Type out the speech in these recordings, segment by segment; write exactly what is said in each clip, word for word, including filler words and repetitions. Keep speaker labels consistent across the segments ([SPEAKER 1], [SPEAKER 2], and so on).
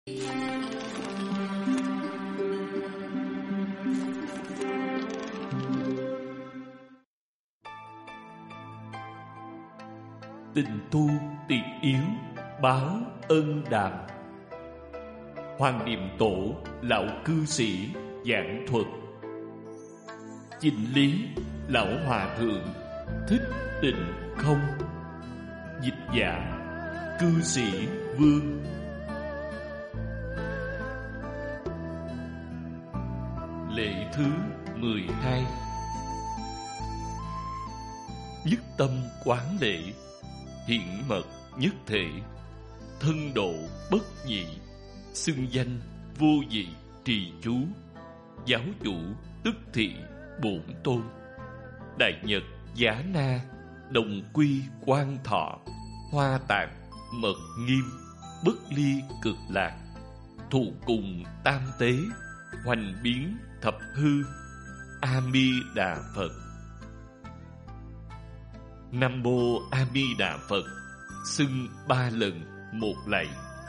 [SPEAKER 1] Tình tu tiệt yếu, báo ân đàm. Hoàng Niệm Tổ, lão cư sĩ giảng thuật. Chỉnh lý, lão hòa thượng Thích Tịnh Không. Dịch giả, cư sĩ Vương. Lễ thứ mười hai. Nhất tâm quán lễ, hiển mật nhất thể, thân độ bất nhị, xưng danh vô dị trì chú, giáo chủ tức thị bổn tôn, đại nhật giá na, đồng quy quan thọ, hoa tạng mật nghiêm, bất ly cực lạc, thụ cùng tam tế, hoành biến thập hư, A Di Đà Phật. Nam Mô A Di Đà Phật xưng ba lần một lạy.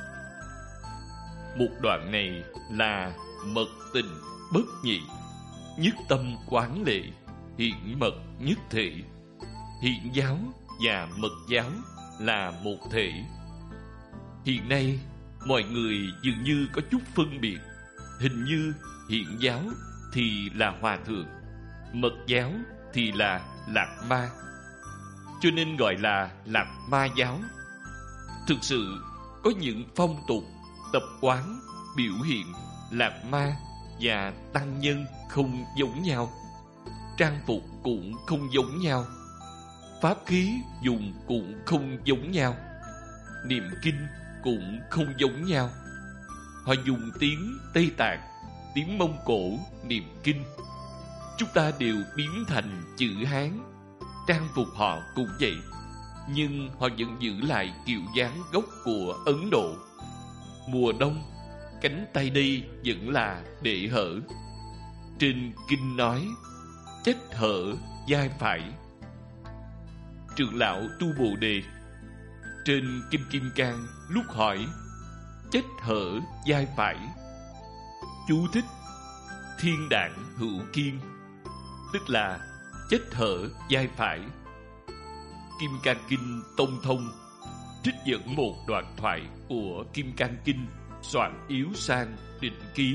[SPEAKER 1] Một đoạn này là mật tình bất nhị, nhất tâm quán lễ, hiển mật nhất thể. Hiển giáo và mật giáo là một thể. Hiện nay mọi người dường như có chút phân biệt. Hình như hiển giáo thì là hòa thượng, mật giáo thì là lạc ma, cho nên gọi là lạc ma giáo. Thực sự có những phong tục, tập quán, biểu hiện lạc ma và tăng nhân không giống nhau, trang phục cũng không giống nhau, pháp khí dùng cũng không giống nhau, niệm kinh cũng không giống nhau. Họ dùng tiếng Tây Tạng, tiếng Mông Cổ niệm kinh. Chúng ta đều biến thành chữ Hán. Trang phục họ cũng vậy, nhưng họ vẫn giữ lại kiểu dáng gốc của Ấn Độ. Mùa đông, cánh tay đây vẫn là để hở. Trên kinh nói chết hở vai phải. Trưởng lão Tu Bồ Đề trên Kinh Kim Cang lúc hỏi chết hở vai phải, chú thích thiên đạn hữu kiên, tức là chết hở vai phải. Kim Cang Kinh Tông Thông trích dẫn một đoạn thoại của Kim Cang Kinh soạn yếu sang định ký.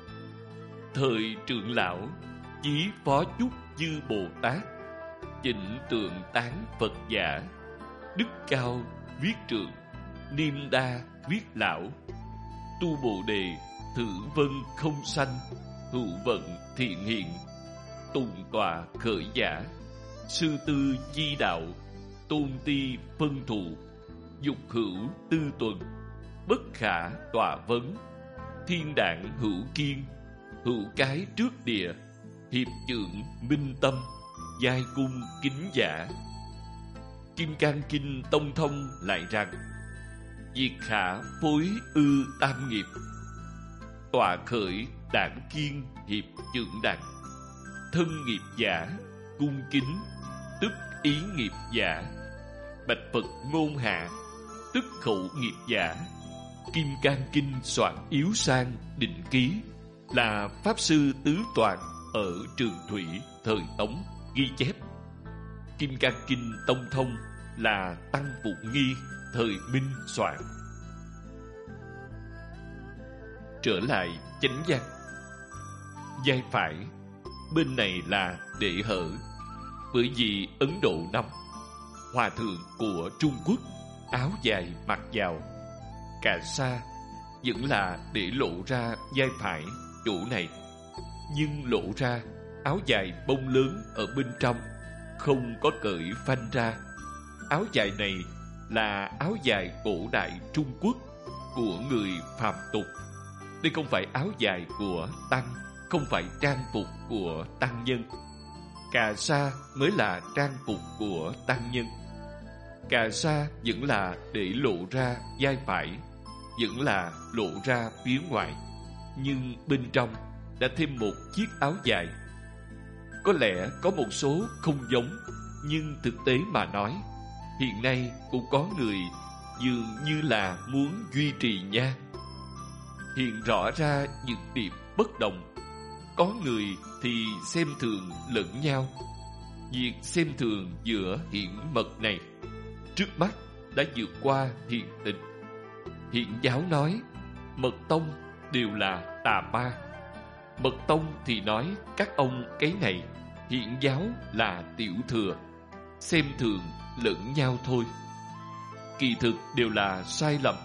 [SPEAKER 1] Thời trưởng lão chí Phó Chúc Dư Bồ Tát chỉnh tượng tán Phật giả, đức cao viết trượng, niêm đa viết lão, Tu Bồ Đề thử vân không sanh, hữu vận thiện hiện, tùng tọa khởi giả, sư tư chi đạo, tôn ti phân thù, dục hữu tư tuần, bất khả tọa vấn, thiên đạn hữu kiên, hữu cái trước địa, hiệp trượng minh tâm, giai cung kính giả. Kim Cang Kinh Tông Thông lại rằng diệt khả phối ư tam nghiệp, tọa khởi đảng kiên hiệp trượng đặng, thân nghiệp giả cung kính, tức ý nghiệp giả, bạch Phật ngôn hạ, tức khẩu nghiệp giả. Kim Cang Kinh soạn yếu sang định ký là Pháp Sư Tứ Toàn ở Trường Thủy thời Tống ghi chép. Kim Cang Kinh Tông Thông là Tăng Phụng Nghi thời Minh soạn. Trở lại chánh văn, vai phải bên này là để hở, bởi vì Ấn Độ năm hòa thượng của Trung Quốc áo dài mặc vào, cà sa vẫn là để lộ ra vai phải chỗ này, nhưng lộ ra áo dài bông lớn ở bên trong, không có cởi phanh ra. Áo dài này là áo dài cổ đại Trung Quốc của người phàm tục. Đây không phải áo dài của tăng, không phải trang phục của tăng nhân. Cà sa mới là trang phục của tăng nhân. Cà sa vẫn là để lộ ra vai phải, vẫn là lộ ra phía ngoài, nhưng bên trong đã thêm một chiếc áo dài. Có lẽ có một số không giống, nhưng thực tế mà nói, hiện nay cũng có người dường như là muốn duy trì nha. hiện rõ ra những điểm bất đồng. Có người thì xem thường lẫn nhau. Việc xem thường giữa hiển mật này trước mắt đã vượt qua hiền tịnh. Hiển giáo nói mật tông đều là tà ma. Mật tông thì nói các ông cái này, hiển giáo là tiểu thừa. Xem thường lẫn nhau thôi. Kỳ thực đều là sai lầm.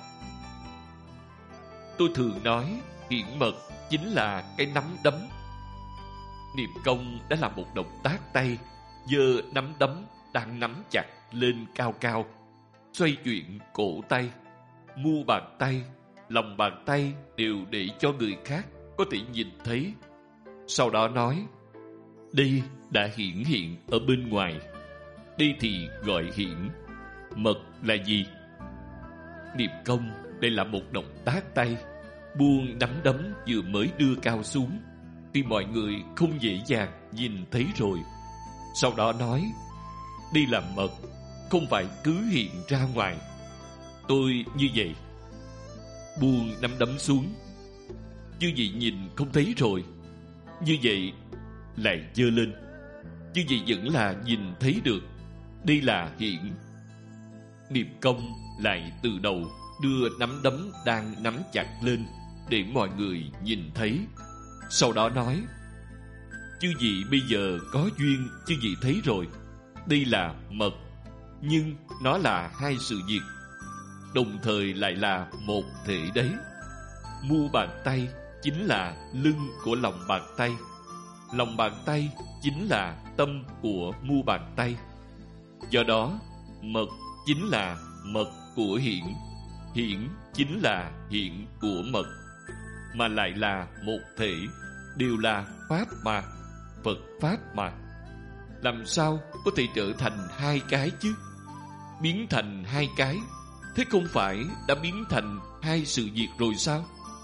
[SPEAKER 1] Tôi thường nói hiển mật chính là cái nắm đấm. Niệm công đã là một động tác tay, giơ nắm đấm đang nắm chặt lên cao cao, xoay chuyển cổ tay, mu bàn tay, lòng bàn tay đều để cho người khác có thể nhìn thấy. Sau đó nói, đây đã hiển hiện ở bên ngoài. Đây thì gọi hiển. Mật là gì? Niệm công đây là một động tác tay, buông nắm đấm vừa mới đưa cao xuống thì mọi người không dễ dàng nhìn thấy rồi. Sau đó nói, đây là mật, không phải cứ hiện ra ngoài. Tôi như vậy. Buông nắm đấm xuống, như vậy nhìn không thấy rồi. Như vậy lại giơ lên, như vậy vẫn là nhìn thấy được. Đây là hiển. Niệm công lại từ đầu đưa nắm đấm đang nắm chặt lên để mọi người nhìn thấy. Sau đó nói, chư vị bây giờ có duyên, chư vị thấy rồi. Đây là mật, nhưng nó là hai sự việc, đồng thời lại là một thể đấy. Mu bàn tay chính là lưng của lòng bàn tay. Lòng bàn tay chính là tâm của mu bàn tay. Do đó, mật chính là mật của hiển. Hiển chính là hiển của mật, mà lại là một thể, đều là Pháp mà, Phật Pháp mà. Làm sao có thể trở thành hai cái chứ? Biến thành hai cái, thế không phải đã biến thành hai sự việc rồi sao?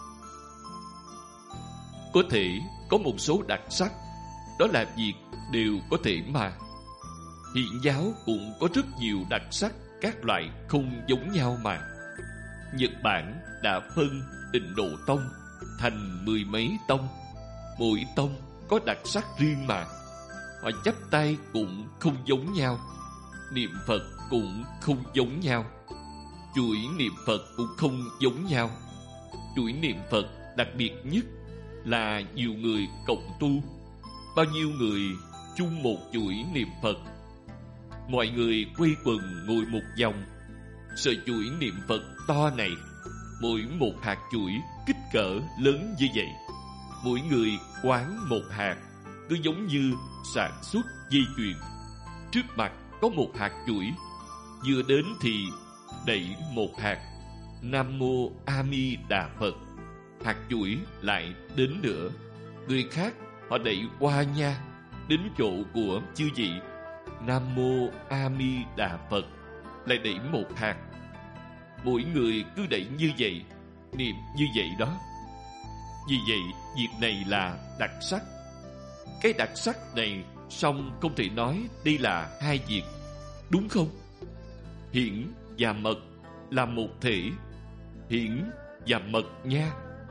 [SPEAKER 1] Có thể có một số đặc sắc, đó là việc đều có thể mà. Hiển giáo cũng có rất nhiều đặc sắc, các loại không giống nhau mà. Nhật Bản đã phân Tịnh Độ Tông thành mười mấy tông. Mỗi tông có đặc sắc riêng mà. Họ chắp tay cũng không giống nhau, niệm Phật cũng không giống nhau, chuỗi niệm Phật cũng không giống nhau. Chuỗi niệm Phật đặc biệt nhất là nhiều người cộng tu, bao nhiêu người chung một chuỗi niệm Phật. Mọi người quây quần ngồi một vòng. Sợi chuỗi niệm Phật to này, mỗi một hạt chuỗi kích cỡ lớn như vậy, mỗi người quán một hạt, cứ giống như sản xuất dây chuyền. Trước mặt có một hạt chuỗi, vừa đến thì đẩy một hạt, Nam Mô A Di Đà Phật. Hạt chuỗi lại đến nữa, người khác họ đẩy qua nha, đến chỗ của chư vị, Nam Mô A Di Đà Phật, lại đẩy một hạt. Mỗi người cứ đẩy như vậy, niệm như vậy đó. Vì vậy, việc này là đặc sắc. Cái đặc sắc này song không thể nói đây là hai việc, đúng không? Hiển và mật là một thể. Hiển và mật nha.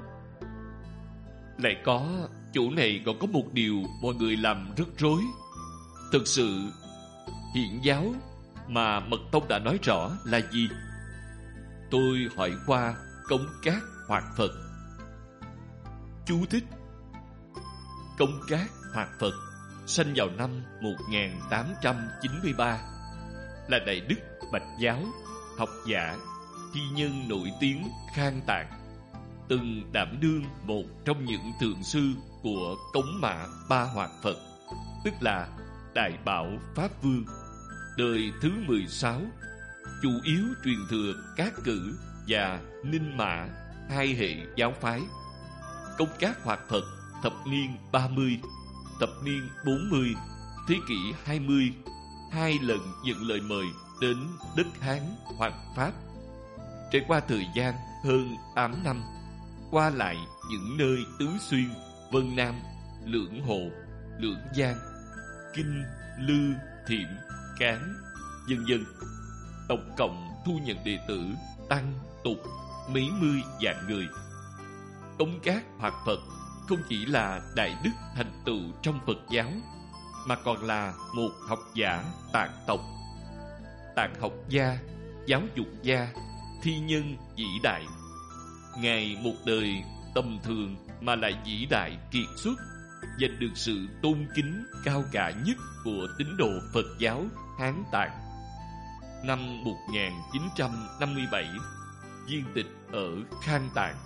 [SPEAKER 1] Lại có chỗ này còn có một điều mọi người làm rất rối. Thực sự hiển giáo mà Mật Tông đã nói rõ là gì? Tôi hỏi qua Cống Cát Hoạt Phật. Chú thích: Cống Cát Hoạt Phật sanh vào năm một nghìn tám trăm chín mươi ba, là đại đức Bạch giáo, học giả, thi nhân nổi tiếng Khang Tạng, từng đảm đương một trong những thượng sư của Cống Mã Ba Hoạt Phật, tức là Đại Bảo Pháp Vương, đời thứ mười sáu, chủ yếu truyền thừa Cát Cử và Ninh Mã hai hệ giáo phái. Cống Cát Hoạt Phật thập niên ba mươi, thập niên bốn mươi, thế kỷ hai mươi, hai lần nhận lời mời đến đất Hán Hoàng Pháp. Trải qua thời gian hơn tám năm, qua lại những nơi Tứ Xuyên, Vân Nam, Lưỡng Hồ, Lưỡng Giang, Kinh, Lư, Thiểm, Cán, vân vân. Tổng cộng thu nhận đệ tử tăng tục mấy mươi vạn người. Tống Cát Hoạt Phật không chỉ là đại đức thành tựu trong Phật giáo, mà còn là một học giả tạng tộc, tạng học gia, giáo dục gia, thi nhân vĩ đại. Ngài một đời tầm thường mà lại vĩ đại kiệt xuất, giành được sự tôn kính cao cả nhất của tín đồ Phật giáo Hán Tạng. Năm một nghìn chín trăm năm mươi bảy, viên tịch ở Khang Tạng.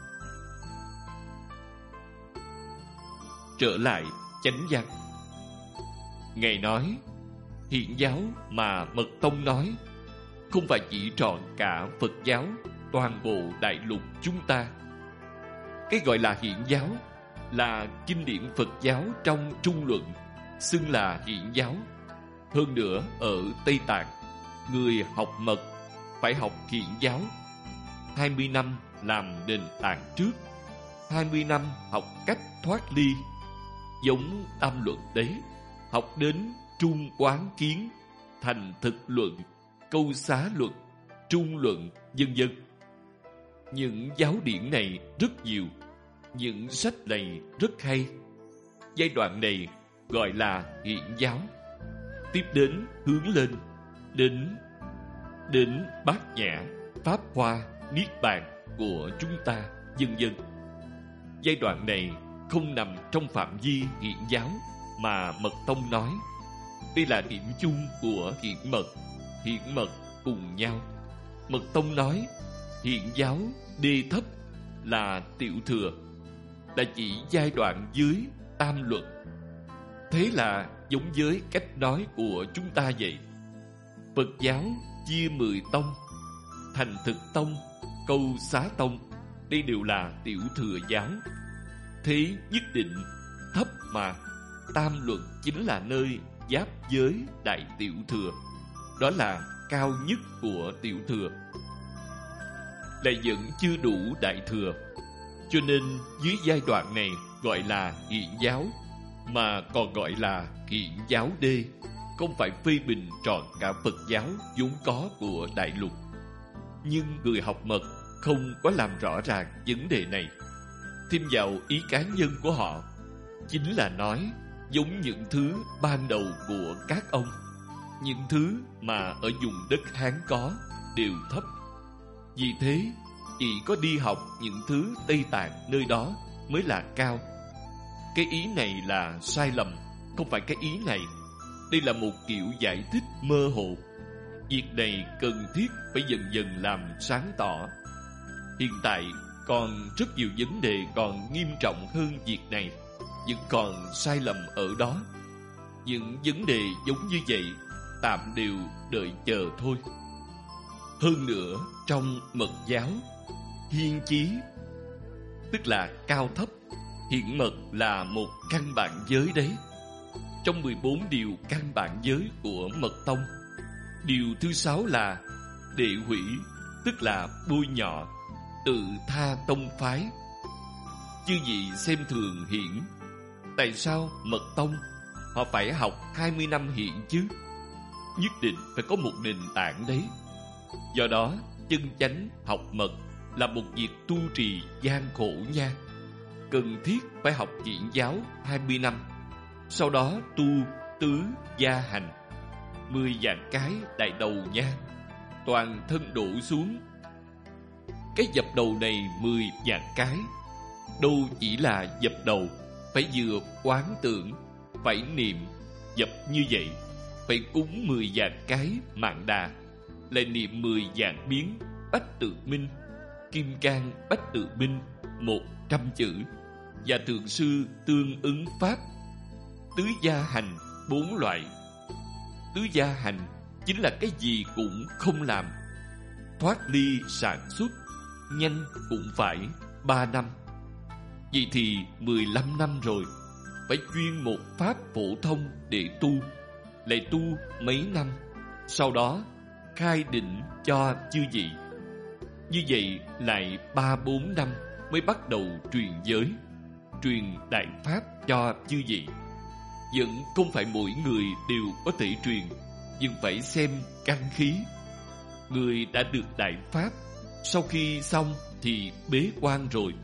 [SPEAKER 1] Trở lại chánh văn, Ngài nói, hiện giáo mà Mật Tông nói không phải chỉ trọn cả Phật giáo toàn bộ đại lục chúng ta. Cái gọi là hiện giáo là kinh điển Phật giáo trong Trung Luận xưng là hiện giáo. Hơn nữa ở Tây Tạng, người học mật phải học hiện giáo, hai mươi năm làm nền tảng trước, hai mươi năm học cách thoát ly. Giống Tam Luận đấy, học đến Trung Quán Kiến, Thành Thực Luận, Câu Xá Luận, Trung Luận, vân vân. Những giáo điển này rất nhiều, những sách này rất hay. Giai đoạn này gọi là hiện giáo. Tiếp đến hướng lên, đến đến Bát Nhã, Pháp Hoa, Niết Bàn của chúng ta, vân vân. Giai đoạn này không nằm trong phạm vi hiện giáo mà Mật Tông nói. Đây là điểm chung của hiện mật, hiện mật cùng nhau. Mật Tông nói hiện giáo đê thấp là tiểu thừa, là chỉ giai đoạn dưới tam luận. Thế là giống với cách nói của chúng ta vậy. Phật giáo chia mười tông, Thành Thực Tông, Câu Xá Tông, đây đều là tiểu thừa giáo. Thế nhất định thấp mà. Tam luận chính là nơi giáp giới đại tiểu thừa, đó là cao nhất của tiểu thừa, lại vẫn chưa đủ đại thừa. Cho nên dưới giai đoạn này gọi là hiện giáo, mà còn gọi là hiện giáo đê, không phải phê bình trọn cả Phật giáo vốn có của đại lục. Nhưng người học mật không có làm rõ ràng vấn đề này, thêm vào ý cá nhân của họ, chính là nói giống những thứ ban đầu của các ông, những thứ mà ở vùng đất Hán có đều thấp. Vì thế chỉ có đi học những thứ Tây Tạng nơi đó mới là cao. Cái ý này là sai lầm, không phải cái ý này. Đây là một kiểu giải thích mơ hồ. Việc này cần thiết phải dần dần làm sáng tỏ. Hiện tại còn rất nhiều vấn đề còn nghiêm trọng hơn việc này, vẫn còn sai lầm ở đó. Những vấn đề giống như vậy tạm đều đợi chờ thôi. Hơn nữa, trong mật giáo, hiên chí tức là cao thấp, hiện mật là một căn bản giới đấy. Trong mười bốn điều căn bản giới của Mật Tông, điều thứ sáu là đệ hủy, tức là bôi nhọ, tự tha tông phái. Chư vị xem thường hiển. Tại sao Mật Tông họ phải học hai mươi năm hiển chứ? Nhất định phải có một nền tảng đấy. Do đó, chân chánh học mật là một việc tu trì gian khổ nha. Cần thiết phải học hiển giáo hai mươi năm, sau đó tu tứ gia hành, mười vạn cái đại đầu nha, toàn thân đổ xuống. Cái dập đầu này mười vạn cái, đâu chỉ là dập đầu, phải vừa quán tưởng, phải niệm dập như vậy, phải cúng mười vạn cái mạn đà, lại niệm mười vạn biến bách tự minh, kim cang bách tự minh một trăm chữ, và thượng sư tương ứng pháp. Tứ gia hành bốn loại. Tứ gia hành chính là cái gì cũng không làm. Thoát ly sản xuất, nhanh cũng phải ba năm. Vậy thì mười lăm năm rồi, phải chuyên một pháp phổ thông để tu, lại tu mấy năm, sau đó khai định cho chư vị. Như vậy lại ba bốn năm mới bắt đầu truyền giới, truyền đại pháp cho chư vị. Vẫn không phải mỗi người đều có thể truyền, nhưng phải xem căn khí. Người đã được đại pháp, sau khi xong thì bế quan rồi,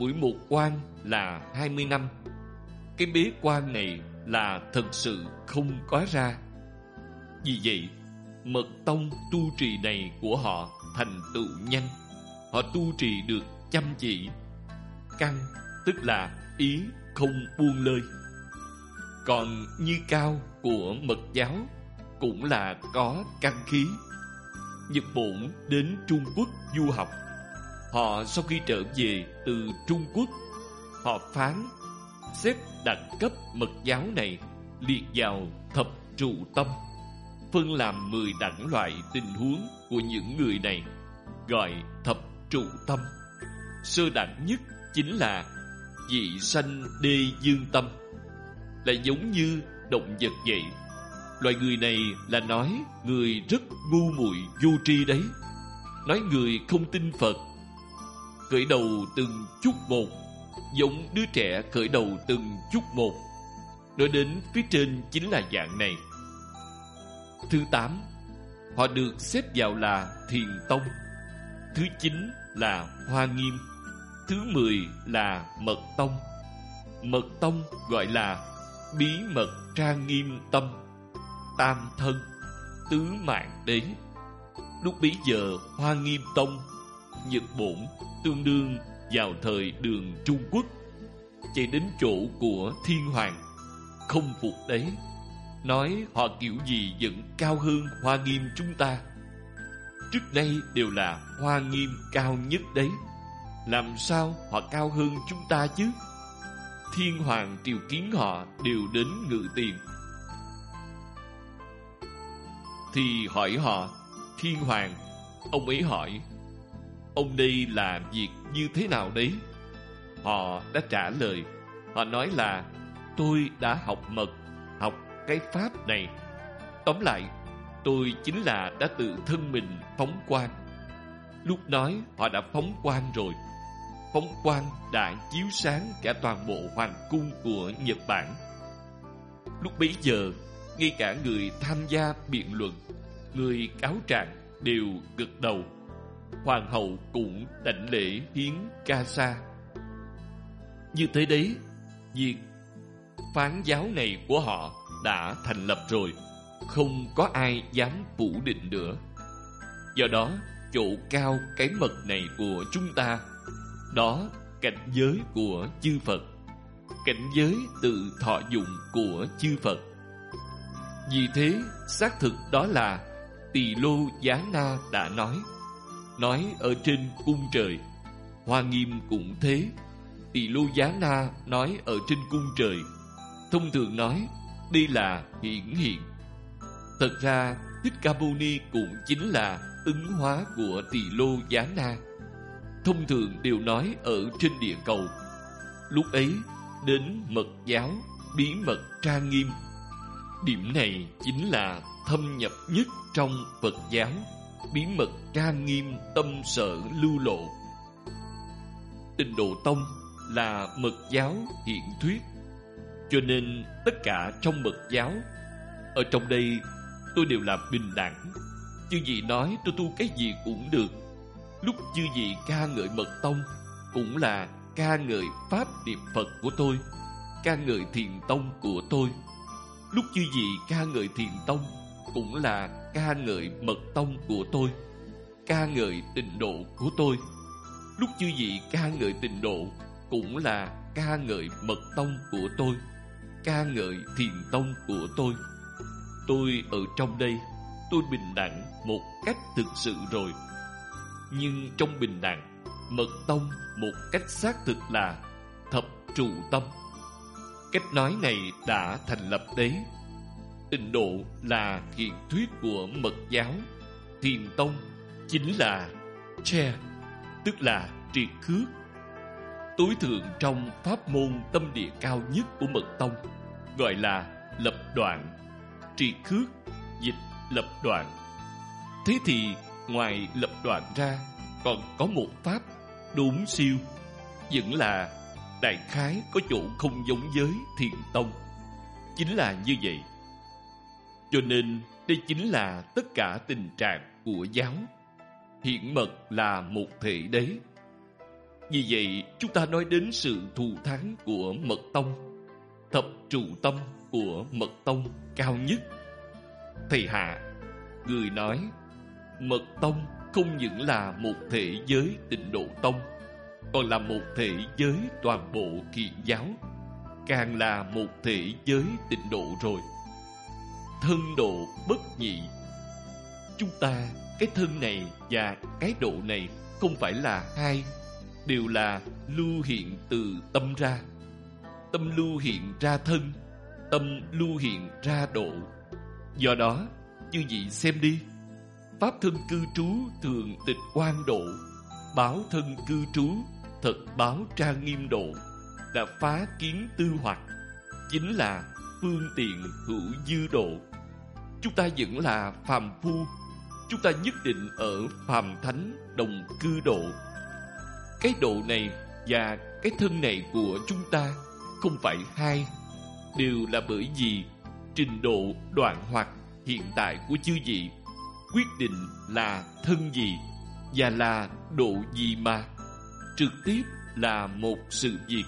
[SPEAKER 1] mỗi một quan là hai mươi năm. Cái bế quan này là thật sự không có ra. Vì vậy, mật tông tu trì này của họ thành tựu nhanh. Họ tu trì được chăm chỉ. Căn tức là ý không buông lơi. Còn Như Cao của mật giáo cũng là có căn khí. Nhật Bổn đến Trung Quốc du học. Họ sau khi trở về từ Trung Quốc, họ phán xếp đẳng cấp mật giáo này liệt vào thập trụ tâm, phân làm mười đẳng loại tình huống của những người này, gọi thập trụ tâm. Sơ đẳng nhất chính là dị sanh đê dương tâm, là giống như động vật vậy. Loại người này là nói người rất ngu muội vô tri đấy, nói người không tin Phật, khởi đầu từng chút một, giống đứa trẻ khởi đầu từng chút một. Nói đến phía trên chính là dạng này. Thứ tám, họ được xếp vào là Thiền Tông. Thứ chín là Hoa Nghiêm. Thứ mười là Mật Tông. Mật Tông gọi là bí mật trang nghiêm tâm, tam thân, tứ mạng đế. Lúc bấy giờ Hoa Nghiêm Tông, Nhật Bổn tương đương vào thời Đường Trung Quốc, chạy đến chỗ của Thiên Hoàng, không phục đấy, nói họ kiểu gì vẫn cao hơn Hoa Nghiêm chúng ta. Trước nay đều là Hoa Nghiêm cao nhất đấy, làm sao họ cao hơn chúng ta chứ? Thiên Hoàng triều kiến họ đều đến ngự tiền. Thì hỏi họ, Thiên Hoàng, ông ấy hỏi, ông đây làm việc như thế nào đấy? Họ đã trả lời, họ nói là tôi đã học mật, học cái pháp này. Tóm lại, tôi chính là đã tự thân mình phóng quang. Lúc nói họ đã phóng quang rồi. Phóng quang đã chiếu sáng cả toàn bộ hoàng cung của Nhật Bản. Lúc bấy giờ, ngay cả người tham gia biện luận, người cáo trạng đều gật đầu. Hoàng hậu cũng đảnh lễ hiến ca sa. Như thế đấy, việc phán giáo này của họ đã thành lập rồi, không có ai dám phủ định nữa. Do đó, chỗ cao cái mật này của chúng ta, đó cảnh giới của chư Phật, cảnh giới tự thọ dụng của chư Phật. Vì thế, xác thực đó là Tỳ Lô Giá Na đã nói, nói ở trên cung trời. Hoa Nghiêm cũng thế, Tỳ Lô Giá Na nói ở trên cung trời. Thông thường nói đây là hiển hiện. Thật ra Thích Ca Mâu Ni cũng chính là ứng hóa của Tỳ Lô Giá Na. Thông thường đều nói ở trên địa cầu. Lúc ấy đến mật giáo bí mật trang nghiêm. Điểm này chính là thâm nhập nhất trong Phật giáo, bí mật trang nghiêm tâm sở lưu lộ. Tịnh Độ Tông là mật giáo hiện thuyết, cho nên tất cả trong mật giáo, ở trong đây tôi đều là bình đẳng. Chư vị nói tôi tu cái gì cũng được. Lúc chư vị ca ngợi mật tông, cũng là ca ngợi pháp niệm Phật của tôi, ca ngợi thiền tông của tôi. Lúc chư vị ca ngợi thiền tông, cũng là ca ngợi mật tông của tôi, ca ngợi tịnh độ của tôi. Lúc chư vị ca ngợi tịnh độ, cũng là ca ngợi mật tông của tôi, ca ngợi thiền tông của tôi. Tôi ở trong đây, tôi bình đẳng một cách thực sự rồi. Nhưng trong bình đẳng, mật tông một cách xác thực là thập trụ tâm. Cách nói này đã thành lập đấy. Tịnh độ là hiện thuyết của mật giáo. Thiền tông chính là che, tức là triệt khước. Tối thượng trong pháp môn tâm địa cao nhất của mật tông gọi là lập đoạn. Triệt khước dịch lập đoạn. Thế thì ngoài lập đoạn ra, còn có một pháp đốn siêu, vẫn là đại khái có chỗ không giống với thiền tông. Chính là như vậy. Cho nên đây chính là tất cả tình trạng của giáo. Hiển mật là một thể đấy. Vì vậy, chúng ta nói đến sự thù thắng của Mật Tông, thập trụ tâm của Mật Tông cao nhất. Thầy Hạ, người nói, Mật Tông không những là một thể giới Tịnh Độ Tông, còn là một thể giới toàn bộ Thiện giáo, càng là một thể giới Tịnh Độ rồi. Thân độ bất nhị. Chúng ta, cái thân này và cái độ này không phải là hai, đều là lưu hiện từ tâm ra. Tâm lưu hiện ra thân, tâm lưu hiện ra độ. Do đó, chư vị xem đi, pháp thân cư trú thường tịch quan độ, báo thân cư trú thật báo trang nghiêm độ, đã phá kiến tư hoặc, chính là phương tiện hữu dư độ. Chúng ta vẫn là phàm phu, chúng ta nhất định ở phàm thánh đồng cư độ. Cái độ này và cái thân này của chúng ta không phải hai, đều là bởi vì trình độ đoạn hoặc hiện tại của chư vị quyết định là thân gì và là độ gì mà trực tiếp là một sự việc.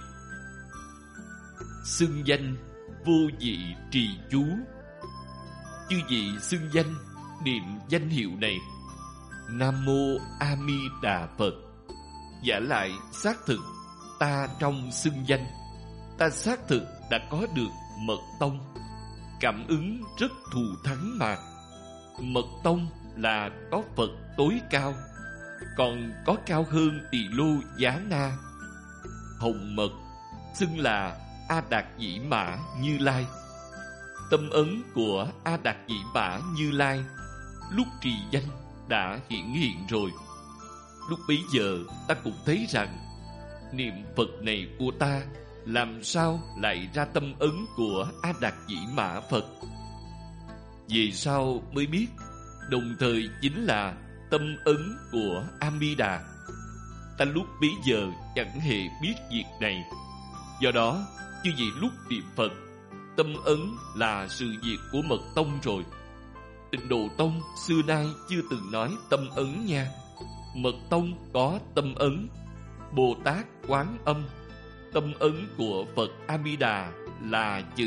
[SPEAKER 1] Xưng danh vô vị trì chú. Chư vị xưng danh niệm danh hiệu này Nam Mô A Di Đà Phật. Giả lại xác thực ta trong xưng danh, ta xác thực đã có được Mật Tông, cảm ứng rất thù thắng mà. Mật Tông là có Phật tối cao, còn có cao hơn Tỳ Lô Giá Na. Hồng Mật xưng là A Đạt Dĩ Mã Như Lai. Tâm ấn của A Đạt Dĩ Mã Như Lai lúc trì danh đã hiển hiện rồi. Lúc bấy giờ ta cũng thấy rằng niệm Phật này của ta làm sao lại ra tâm ấn của A Đạt Dĩ Mã Phật. Về sau mới biết đồng thời chính là tâm ấn của A Di Đà. Ta lúc bấy giờ chẳng hề biết việc này. Do đó, chư vị lúc niệm Phật, tâm ấn là sự việc của Mật Tông rồi. Tịnh Độ Tông xưa nay chưa từng nói tâm ấn nha. Mật Tông có tâm ấn. Bồ Tát Quán Âm, tâm ấn của Phật A Di Đà là chữ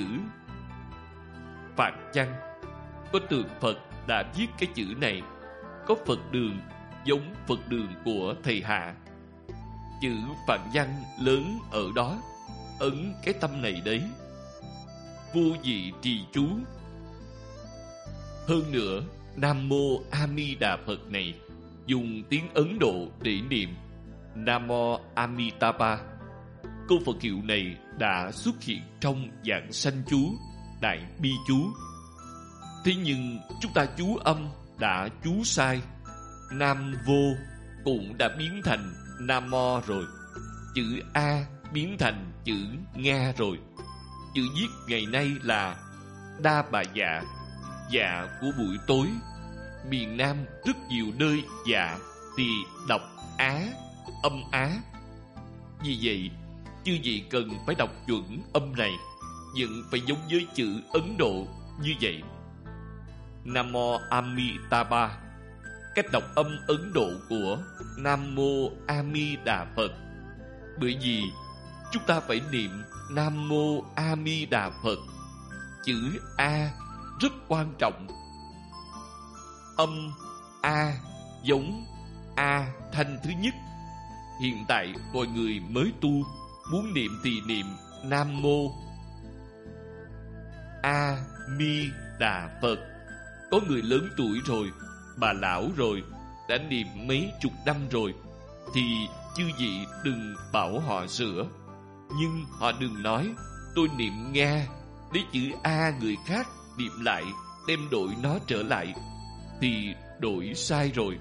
[SPEAKER 1] Phạn Chăng. Có tượng Phật đã viết cái chữ này. Có Phật đường giống Phật đường của thầy Hạ. Chữ Phạn Văn lớn ở đó, ấn cái tâm này đấy. Vô vị trì chú. Hơn nữa, Nam Mô A Di Đà Phật này dùng tiếng Ấn Độ để niệm Nam Mô Amitabha. Câu Phật hiệu này đã xuất hiện trong dạng sanh chú, đại bi chú. Thế nhưng chúng ta chú âm đã chú sai. Nam Vô cũng đã biến thành Nam Mo rồi. Chữ A biến thành chữ Nga rồi. Chữ viết ngày nay là Đa Bà Dạ, dạ của buổi tối. Miền Nam rất nhiều nơi dạ thì đọc Á, âm Á. Vì vậy, chư vị cần phải đọc chuẩn âm này, vẫn phải giống với chữ Ấn Độ như vậy. Nam Mô Amitabha, cách đọc âm Ấn Độ của Nam Mô A Di Đà Phật. Bởi vì chúng ta phải niệm Nam Mô A Di Đà Phật. Chữ A rất quan trọng. Âm A giống A thanh thứ nhất. Hiện tại mọi người mới tu, muốn niệm thì niệm Nam Mô A Di Đà Phật. Có người lớn tuổi rồi, bà lão rồi, đã niệm mấy chục năm rồi, thì chư vị đừng bảo họ sửa. Nhưng họ đừng nói tôi niệm Nga, để chữ A người khác niệm lại, đem đổi nó trở lại, thì đổi sai rồi.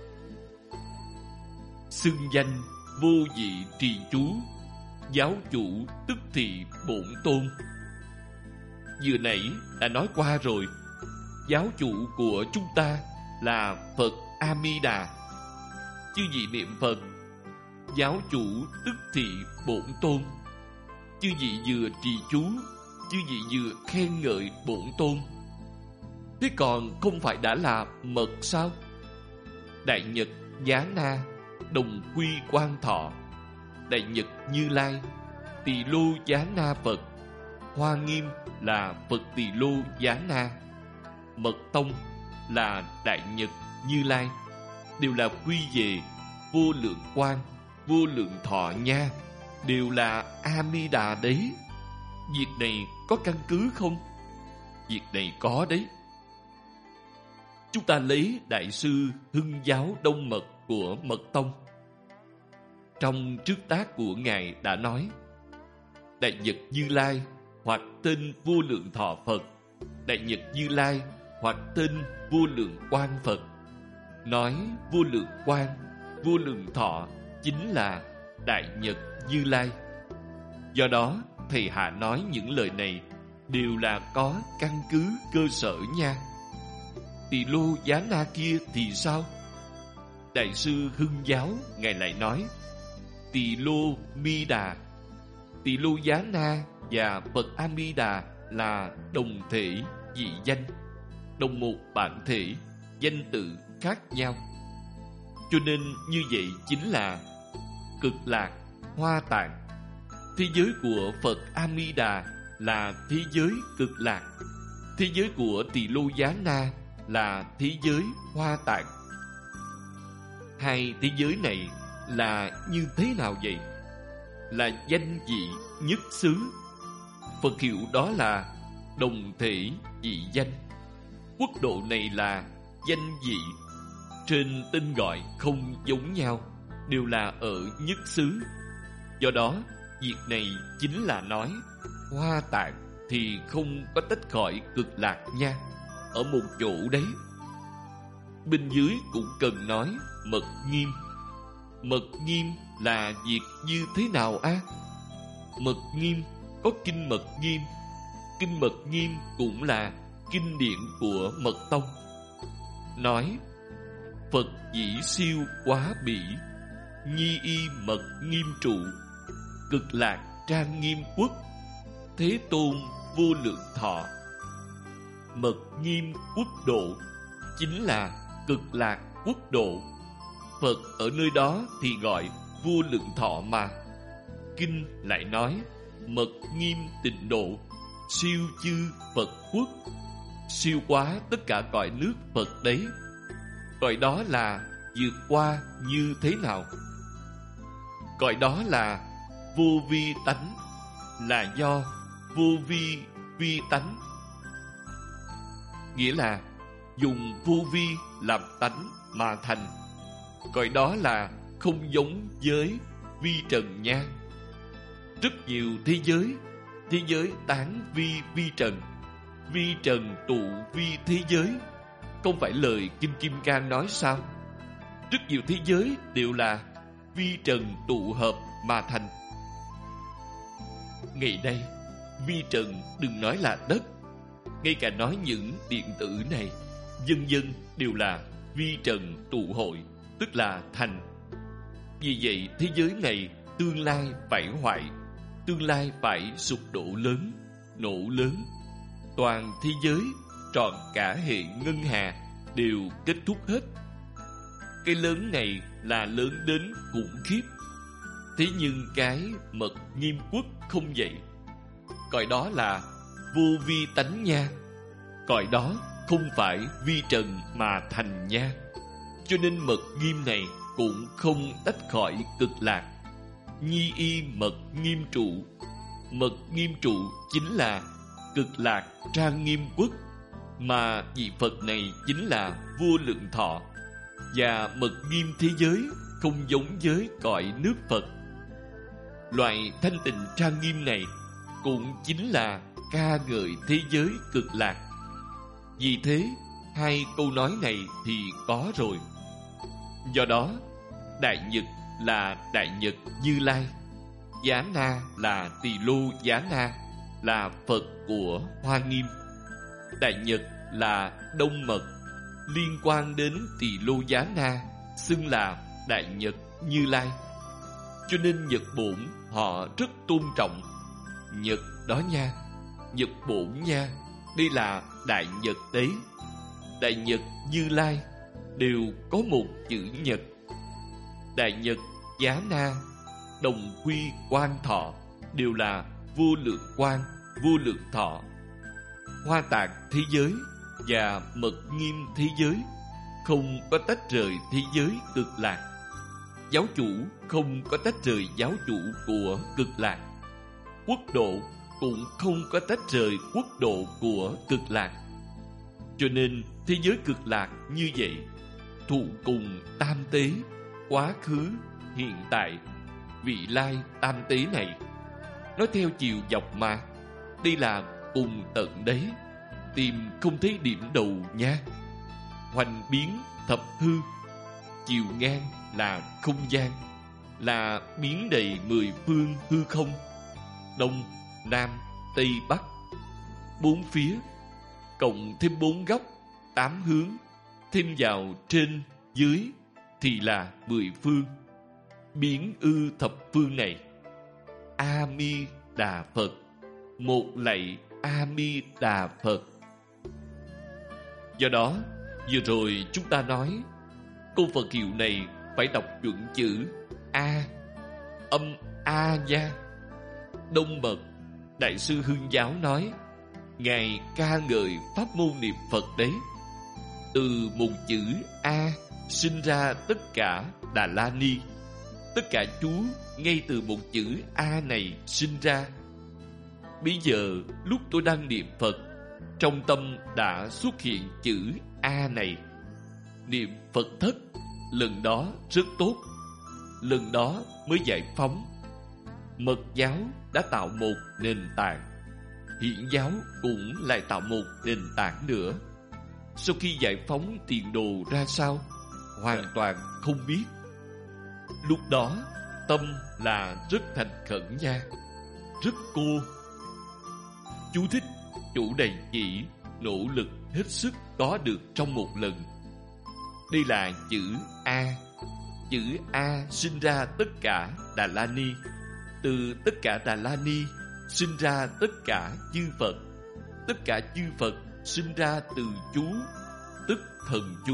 [SPEAKER 1] Xưng danh vô vị trì chú. Giáo chủ tức thì bổn tôn. Vừa nãy đã nói qua rồi. Giáo chủ của chúng ta là Phật A Di Đà. Chư vị niệm Phật, giáo chủ tức thị bổn tôn. Chư vị vừa trì chú, chư vị vừa khen ngợi bổn tôn. Thế còn không phải đã là mật sao? Đại Nhật Giá Na Đồng Quy Quan Thọ Đại Nhật Như Lai, Tỳ Lô Giá Na Phật, Hoa Nghiêm là Phật Tỳ Lô Giá Na, Mật Tông là Đại Nhật Như Lai, đều là quy về vô lượng quang, vô lượng thọ nha, đều là A Di Đà đấy. Việc này có căn cứ không? Việc này có đấy. Chúng ta lấy Đại sư Hưng Giáo Đông Mật của Mật Tông. Trong trước tác của Ngài đã nói, Đại Nhật Như Lai hoặc tên vô lượng thọ Phật, Đại Nhật Như Lai hoặc tên vô lượng quang Phật. Nói vô lượng quang, vô lượng thọ chính là Đại Nhật Như Lai. Do đó, thầy Hạ nói những lời này đều là có căn cứ cơ sở nha. Tỳ Lô Giá Na kia thì sao? Đại sư Hưng Giáo Ngài lại nói, Tỳ Lô Mi Đà, Tỳ Lô Giá Na và Phật A Di Đà là đồng thể dị danh, đồng một bản thể, danh tự khác nhau. Cho nên như vậy chính là Cực Lạc, Hoa Tạng. Thế giới của Phật A Di Đà là thế giới Cực Lạc, thế giới của Tỳ Lô Giá Na là thế giới Hoa Tạng. Hai thế giới này là như thế nào vậy? Là danh dị nhất xứ. Phật hiệu đó là đồng thể dị danh. Quốc độ này là danh dị, trên tên gọi không giống nhau, đều là ở nhất xứ. Do đó, việc này chính là nói Hoa Tạng thì không có tách khỏi Cực Lạc nha, ở một chỗ đấy. Bên dưới cũng cần nói Mật Nghiêm. Mật Nghiêm là việc như thế nào a? À? Mật Nghiêm có kinh Mật Nghiêm. Kinh Mật Nghiêm cũng là kinh điển của Mật Tông. Nói Phật dĩ siêu quá bỉ, nhi y mật nghiêm trụ, Cực Lạc trang nghiêm quốc, Thế Tôn vô lượng thọ. Mật nghiêm quốc độ chính là Cực Lạc quốc độ. Phật ở nơi đó thì gọi vô lượng thọ mà. Kinh lại nói mật nghiêm tịnh độ, siêu chư Phật quốc, siêu quá tất cả cõi nước Phật đấy. Cõi đó là vượt qua như thế nào? Cõi đó là vô vi tánh, là do vô vi vi tánh. Nghĩa là dùng vô vi làm tánh mà thành. Cõi đó là không giống với vi trần nha. Rất nhiều thế giới, thế giới tán vi vi trần, vi trần tụ vi thế giới. Không phải lời Kinh Kim Cang nói sao? Rất nhiều thế giới đều là vi trần tụ hợp mà thành. Ngày nay, vi trần đừng nói là đất, ngay cả nói những điện tử này, vân vân đều là vi trần tụ hội, tức là thành. Vì vậy, thế giới này tương lai phải hoại, tương lai phải sụp đổ lớn, nổ lớn. Toàn thế giới, trọn cả hệ ngân hà đều kết thúc hết. Cái lớn này là lớn đến khủng khiếp. Thế nhưng cái mật nghiêm quốc không vậy. Cõi đó là vô vi tánh nha. Cõi đó không phải vi trần mà thành nha. Cho nên mật nghiêm này cũng không tách khỏi Cực Lạc. Nhi y mật nghiêm trụ. Mật nghiêm trụ chính là Cực Lạc trang nghiêm quốc, mà vị Phật này chính là vô lượng thọ. Và mật nghiêm thế giới không giống với cõi nước Phật. Loại thanh tịnh trang nghiêm này cũng chính là ca ngợi thế giới Cực Lạc. Vì thế, hai câu nói này thì có rồi. Do đó, Đại Nhật là Đại Nhật Như Lai, Giá Na là Tỳ Lô Giá Na, là Phật của Hoa Nghiêm. Đại Nhật là Đông Mật, liên quan đến Tỳ Lô Giá Na, xưng là Đại Nhật Như Lai. Cho nên Nhật Bổn họ rất tôn trọng. Nhật đó nha, Nhật Bổn nha, đây là Đại Nhật đấy. Đại Nhật Như Lai đều có một chữ Nhật. Đại Nhật Giá Na đồng quy quan thọ đều là vô lượng quan, vô lượng thọ. Hoa tạng thế giới và mật nghiêm thế giới không có tách rời thế giới cực lạc. Giáo chủ không có tách rời giáo chủ của cực lạc. Quốc độ cũng không có tách rời quốc độ của cực lạc. Cho nên thế giới cực lạc như vậy, thụ cùng tam tế, quá khứ, hiện tại, vị lai tam tế này, nói theo chiều dọc mà, đây là cùng tận đấy, tìm không thấy điểm đầu nha. Hoành biến thập hư, chiều ngang là không gian, là biến đầy mười phương hư không, đông, nam, tây, bắc, bốn phía, cộng thêm bốn góc, tám hướng, thêm vào trên, dưới, thì là mười phương. Biến ư thập phương này, A Mi Đà Phật, một lạy A Mi Đà Phật. Do đó, vừa rồi chúng ta nói câu Phật hiệu này phải đọc chuẩn chữ A, âm A nha. Đông Mật Đại sư Hương Giáo nói, Ngài ca ngợi pháp môn niệm Phật đấy. Từ một chữ A sinh ra tất cả Đà La Ni. Tất cả chú ngay từ một chữ A này sinh ra. Bây giờ lúc tôi đang niệm Phật, trong tâm đã xuất hiện chữ A này. Niệm Phật thất, lần đó rất tốt, lần đó mới giải phóng. Mật giáo đã tạo một nền tảng, Hiển giáo cũng lại tạo một nền tảng nữa. Sau khi giải phóng tiền đồ ra sao, hoàn toàn không biết. Lúc đó tâm là rất thành khẩn nha, rất cô. Chú thích: chủ này chỉ nỗ lực hết sức có được trong một lần. Đây là chữ A. Chữ A sinh ra tất cả Đà La Ni. Từ tất cả Đà La Ni sinh ra tất cả chư Phật. Tất cả chư Phật sinh ra từ chú, tức thần chú.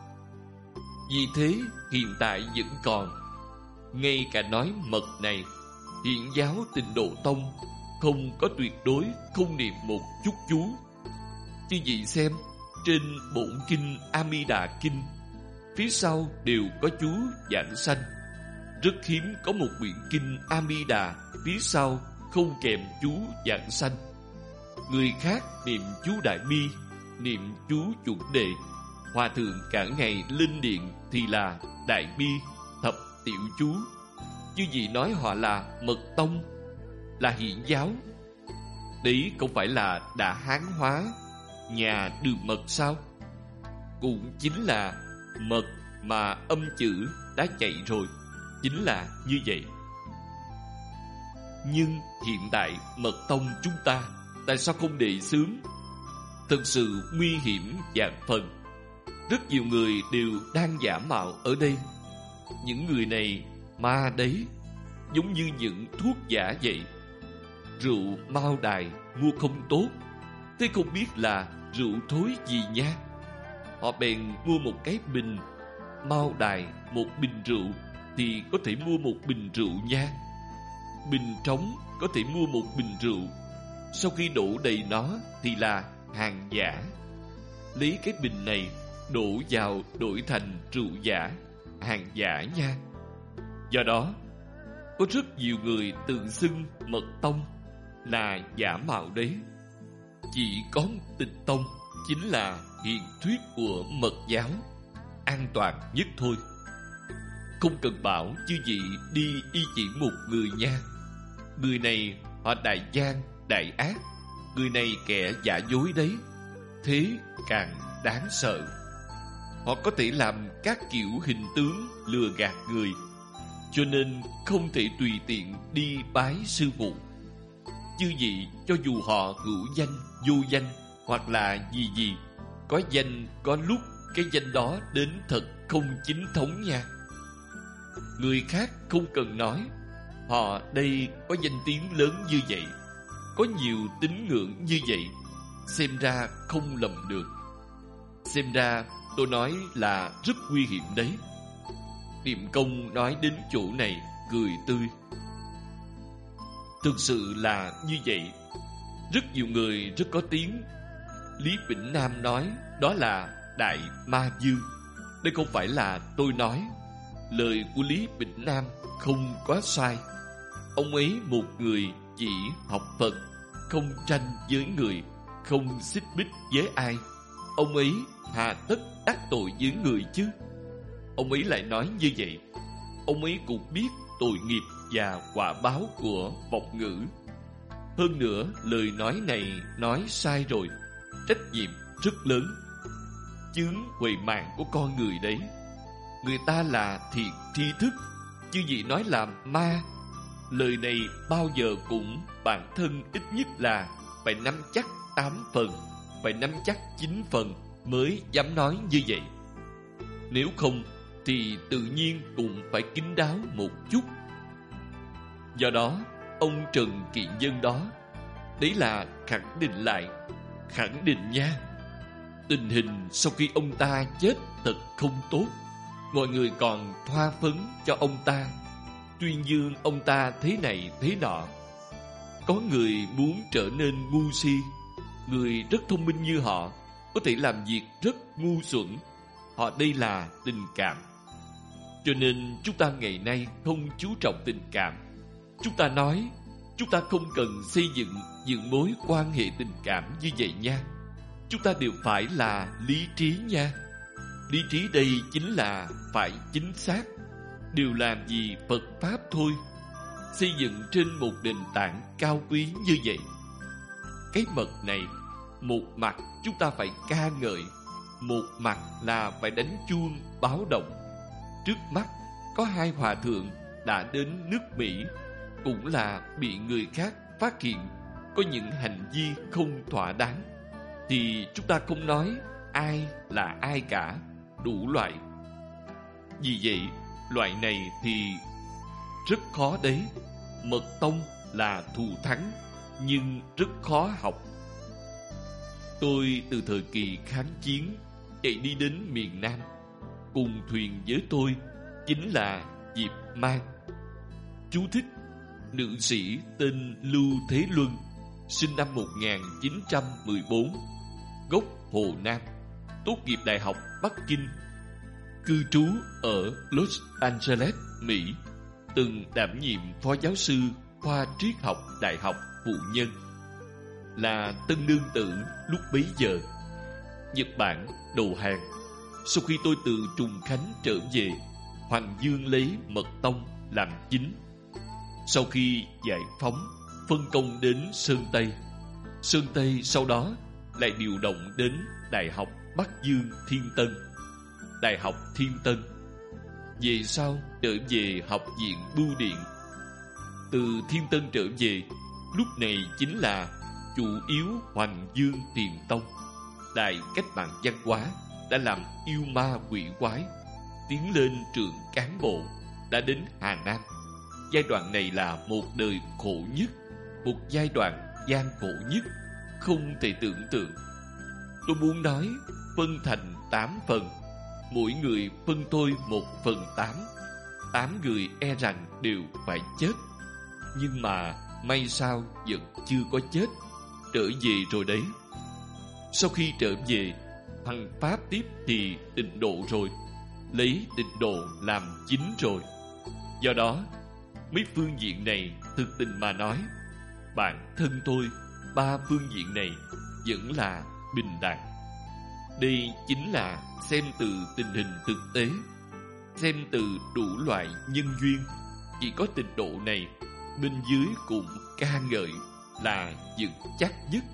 [SPEAKER 1] Vì thế hiện tại vẫn còn. Ngay cả nói mật này, Hiển giáo Tịnh Độ Tông không có tuyệt đối không niệm một chút chú. Chứ gì xem, trên bổn kinh A Di Đà Kinh, phía sau đều có chú giảng sanh. Rất hiếm có một quyển kinh A Di Đà phía sau không kèm chú giảng sanh. Người khác niệm chú Đại Bi, niệm chú chuẩn đề. Hòa thượng cả ngày lên điện thì là Đại Bi, thập tiểu chú. Chứ gì nói họ là mật tông, là Hiển giáo. Đấy không phải là đã hán hóa nhà đường mật sao? Cũng chính là mật mà âm chữ đã chạy rồi, chính là như vậy. Nhưng hiện tại mật tông chúng ta tại sao không đề xướng? Thật sự nguy hiểm vạn phần. Rất nhiều người đều đang giả mạo ở đây. Những người này ma đấy, giống như những thuốc giả vậy. Rượu Mao Đài mua không tốt, thế không biết là rượu thối gì nha. Họ bèn mua một cái bình Mao Đài, một bình rượu thì có thể mua một bình rượu nha. Bình trống có thể mua một bình rượu. Sau khi đổ đầy nó thì là hàng giả. Lấy cái bình này đổ vào đổi thành rượu giả, hàng giả nha. Do đó có rất nhiều người tự xưng mật tông là giả mạo đấy. Chỉ có Tịnh tông chính là hiện thuyết của mật giáo, an toàn nhất thôi. Không cần bảo chư vị đi y chỉ một người nha. Người này họ đại gian, đại ác. Người này kẻ giả dối đấy. Thế càng đáng sợ. Họ có thể làm các kiểu hình tướng lừa gạt người. Cho nên không thể tùy tiện đi bái sư phụ. Chư vị cho dù họ hữu danh, vô danh hoặc là gì gì, có danh có lúc cái danh đó đến thật không chính thống nha. Người khác không cần nói, họ đây có danh tiếng lớn như vậy, có nhiều tín ngưỡng như vậy, xem ra không lầm được. Xem ra tôi nói là rất nguy hiểm đấy. Niệm Công nói đến chỗ này cười tươi. Thực sự là như vậy. Rất nhiều người rất có tiếng. Lý Bỉnh Nam nói đó là Đại Ma Dương. Đây không phải là tôi nói. Lời của Lý Bỉnh Nam không quá sai. Ông ấy một người chỉ học Phật, không tranh với người, không xích mích với ai. Ông ấy hà tất đắc tội với người chứ? Ông ấy lại nói như vậy. Ông ấy cũng biết tội nghiệp và quả báo của vọng ngữ. Hơn nữa, lời nói này nói sai rồi, trách nhiệm rất lớn. Chướng huệ mạng của con người đấy. Người ta là thiện tri thức, chứ gì nói là ma. Lời này bao giờ cũng bản thân ít nhất là phải nắm chắc tám phần, phải nắm chắc chín phần mới dám nói như vậy. Nếu không thì tự nhiên cũng phải kín đáo một chút. Do đó, ông Trần Kiện Nhân đó, đấy là khẳng định lại, khẳng định nha. Tình hình sau khi ông ta chết thật không tốt. Mọi người còn thoa phấn cho ông ta, tuyên dương ông ta thế này thế nọ. Có người muốn trở nên ngu si. Người rất thông minh như họ có thể làm việc rất ngu xuẩn. Họ đây là tình cảm. Cho nên chúng ta ngày nay không chú trọng tình cảm. Chúng ta nói chúng ta không cần xây dựng những mối quan hệ tình cảm như vậy nha. Chúng ta đều phải là lý trí nha. Lý trí đây chính là phải chính xác, đều làm gì Phật Pháp thôi, xây dựng trên một nền tảng cao quý như vậy. Cái mật này, một mặt chúng ta phải ca ngợi, một mặt là phải đánh chuông báo động. Trước mắt có hai hòa thượng đã đến nước Mỹ, cũng là bị người khác phát hiện có những hành vi không thỏa đáng, thì chúng ta không nói ai là ai cả, đủ loại. Vì vậy, loại này thì rất khó đấy. Mật tông là thù thắng, nhưng rất khó học. Tôi từ thời kỳ kháng chiến chạy đi đến miền Nam. Cùng thuyền với tôi chính là Diệp Mang. Chú thích: nữ sĩ tên Lưu Thế Luân, sinh năm một nghìn chín trăm mười bốn, gốc Hồ Nam, tốt nghiệp Đại học Bắc Kinh, cư trú ở Los Angeles, Mỹ, từng đảm nhiệm phó giáo sư khoa triết học Đại học Phụ Nhân, là tân nương tử lúc bấy giờ. Nhật Bản đầu hàng. Sau khi tôi từ Trùng Khánh trở về, Hoàng Dương lấy Mật tông làm chính. Sau khi giải phóng, phân công đến Sơn Tây. Sơn Tây sau đó lại điều động đến Đại học Bắc Dương Thiên Tân, Đại học Thiên Tân. Về sau trở về Học viện Bưu điện. Từ Thiên Tân trở về, lúc này chính là chủ yếu Hoàng Dương Thiền Tông. Đại cách mạng văn hóa đã làm yêu ma quỷ quái, tiến lên trường cán bộ, đã đến Hà Nam. Giai đoạn này là một đời khổ nhất, một giai đoạn gian khổ nhất, không thể tưởng tượng. Tôi muốn nói phân thành tám phần, mỗi người phân tôi một phần tám. Tám người e rằng đều phải chết. Nhưng mà may sao vẫn chưa có chết, trở về rồi đấy. Sau khi trở về, thằng Pháp tiếp thì tịnh độ rồi, lấy tịnh độ làm chính rồi. Do đó, mấy phương diện này thực tình mà nói, bản thân tôi ba phương diện này vẫn là bình đẳng. Đây chính là xem từ tình hình thực tế, xem từ đủ loại nhân duyên. Chỉ có tịnh độ này, bên dưới cũng ca ngợi là vững chắc nhất.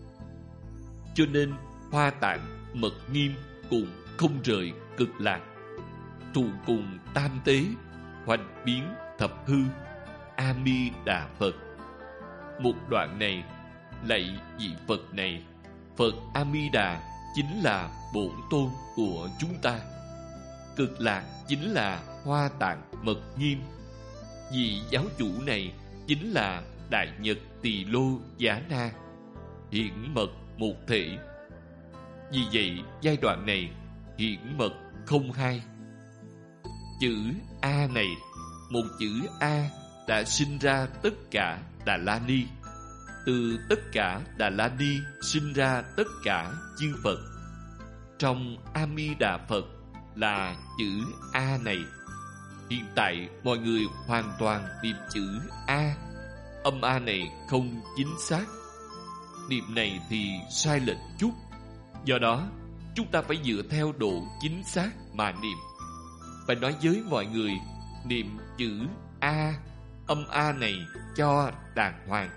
[SPEAKER 1] Cho nên Hoa Tạng, Mật Nghiêm cũng không rời Cực Lạc. Thù cùng tam tế, hoành biến thập hư, A Di Đà Phật. Một đoạn này lạy vị Phật này, Phật A Di Đà chính là bổn tôn của chúng ta. Cực Lạc chính là Hoa Tạng Mật Nghiêm. Vị giáo chủ này chính là Đại Nhật Tỳ Lô Giá Na, hiển mật một thể. Vì vậy giai đoạn này hiển mật không hai. Chữ A này một chữ A đã sinh ra tất cả Đà La Ni. Từ tất cả Đà La Ni sinh ra tất cả chư Phật. Trong A Di Đà Phật là chữ A này. Hiện tại mọi người hoàn toàn niệm chữ A. Âm A này không chính xác. Niệm này thì sai lệch chút. Do đó, chúng ta phải dựa theo độ chính xác mà niệm. Phải nói với mọi người niệm chữ A, âm A này cho đàng hoàng.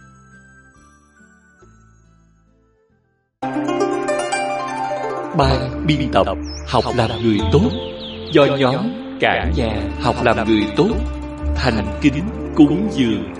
[SPEAKER 2] Ban biên tập Học làm người tốt do nhóm Cả nhà học làm người tốt thành kính cúng dường.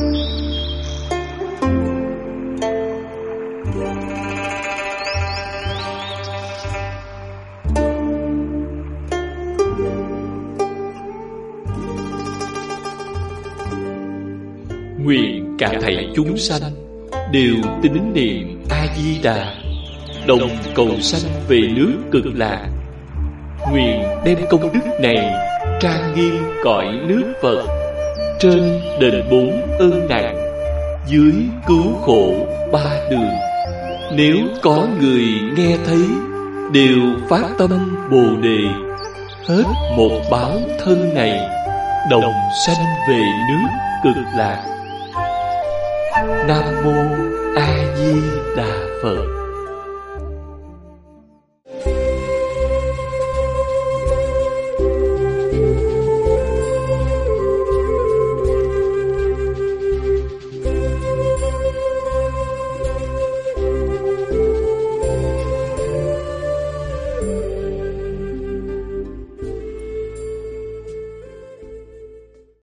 [SPEAKER 2] Nguyện cả thảy chúng sanh đều tín niệm A Di Đà, đồng cầu sanh về nước Cực Lạc. Nguyện đem công đức này trang nghiêm cõi nước Phật, trên đền bốn ơn nặng, dưới cứu khổ ba đường. Nếu có người nghe thấy, đều phát tâm Bồ Đề, hết một báo thân này, đồng sanh về nước Cực Lạc. Nam mô A Di Đà Phật.